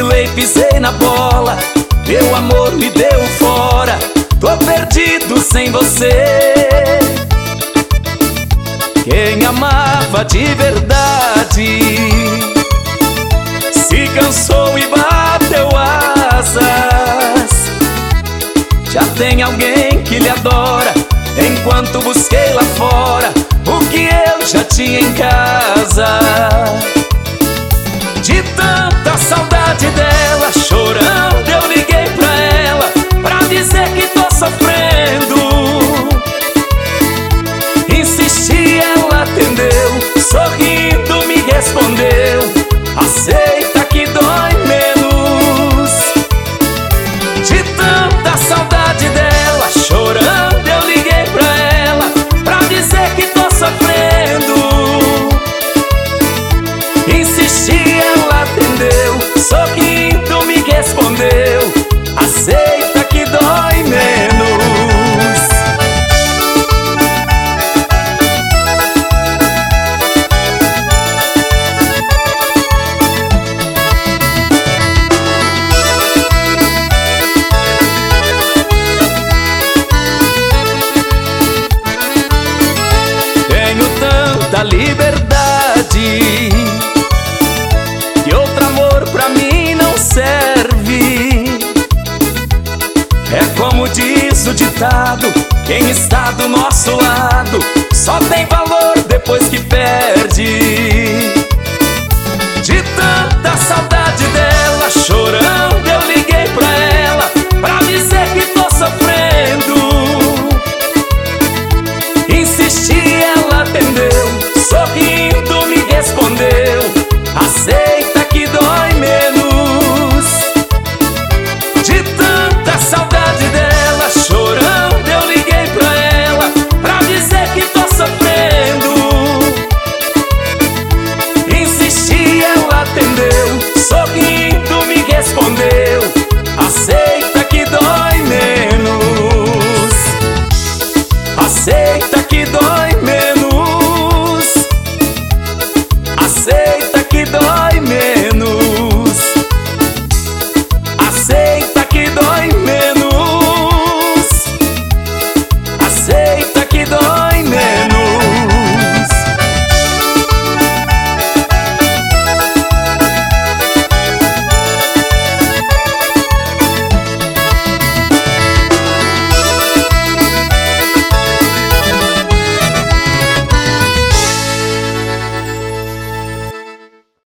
Suei, pisei na bola, meu amor me deu fora. Tô perdido sem você. Quem amava de verdade se cansou e bateu asas. Já tem alguém que lhe adora, enquanto busquei lá fora o que eu já tinha em casa. De tanta saudade dela, chorando eu liguei pra ela, pra dizer que tô sofrendo. Insisti, ela atendeu, sorrindo me respondeu: aceita que dói menos. De tanta saudade dela, chorando eu liguei pra ela, pra dizer que tô sofrendo. Insisti, ela atendeu, sorrindo me respondeu: aceita que dói menos. Tenho tanta liberdade que outro amor pra mim não serve. É como diz o ditado: quem está do nosso lado só tem